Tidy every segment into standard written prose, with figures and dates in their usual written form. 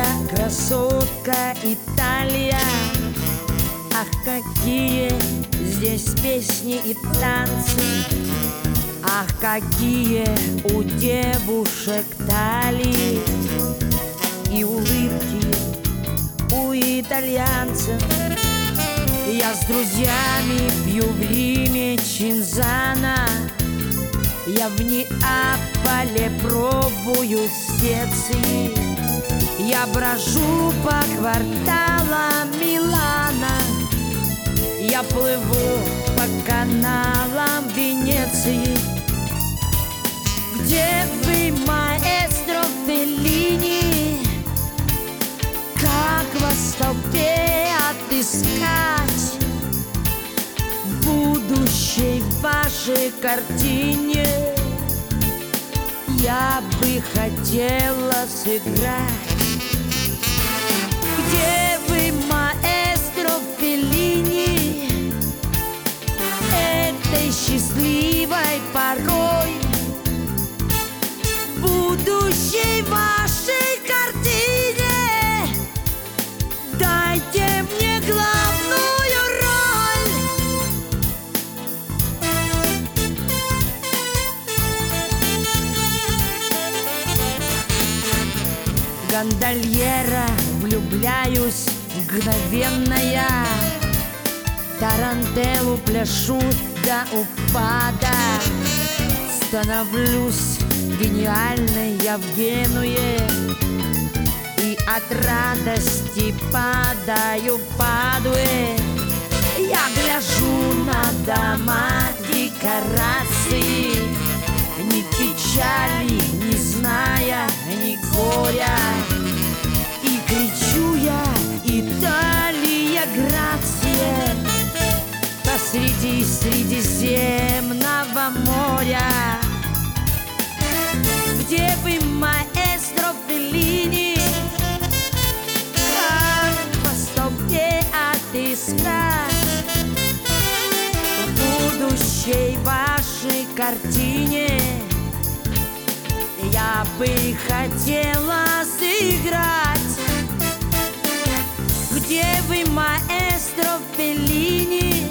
красотка Италия. Ах, какие здесь песни и танцы, ах, какие у девушек талии и улыбки у итальянцев. Я с друзьями пью в Риме чинзана, я в Неаполе пробую специи, я брожу по кварталам Милана, я плыву по каналам Венеции. Где вы, маэстро Феллини? Как вас в толпе отыскать в будущей вашей картине? Я бы хотела сыграть. Где вы, маэстро Феллини? Этой счастливой порой в будущей вашей картине дайте мне главную роль. Гондольера, влюбляюсь мгновенная, тарантеллу пляшу до упада, становлюсь гениальной я в Генуе и от радости падаю в Падуе. Я гляжу на дома, декорации, ни печали, не зная ни горя, и кричу я: Италия, грация, посреди Средиземного моря. Где вы, маэстро Феллини? Как вас в толпе отыскать в будущей вашей картине? Я бы хотела сыграть. Где вы, маэстро Феллини?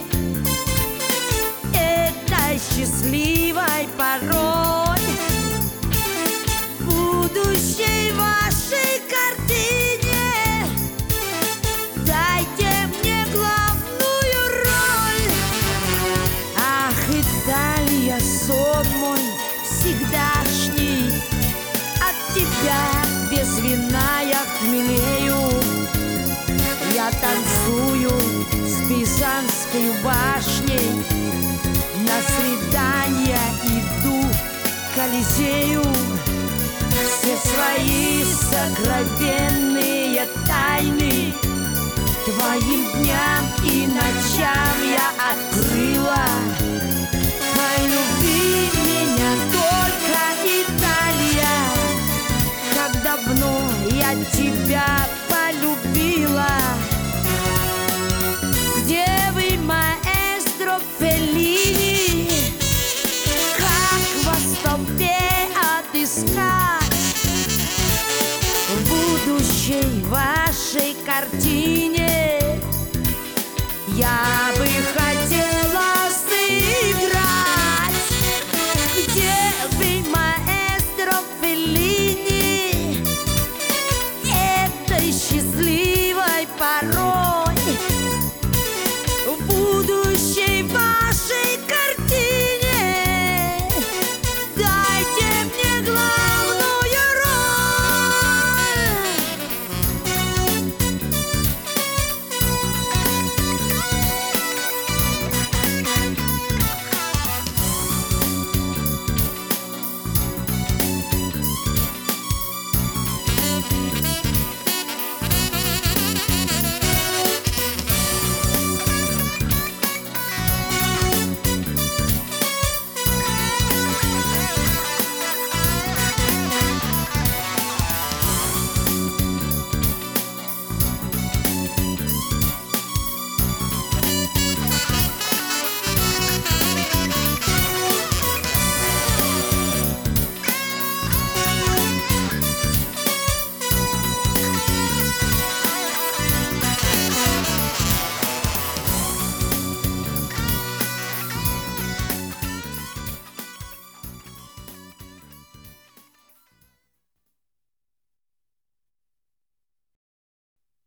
Этой счастливой порой в будущей вашей картине дайте мне главную роль. Ах, Италия, сон мой всегдашний, от тебя без вина я хмелею. Я танцую с Пизанской башней, на свидания иду к Колизею. Все свои сокровенные тайны твоим дням и ночам я открыла. Полюби меня только, Италия, как давно я тебя полюбила. Где вы, маэстро Феллини? Как вас в толпе отыскать в будущей вашей картине? Я бы хотела сыграть. Где вы, маэстро Феллини? Этой счастливой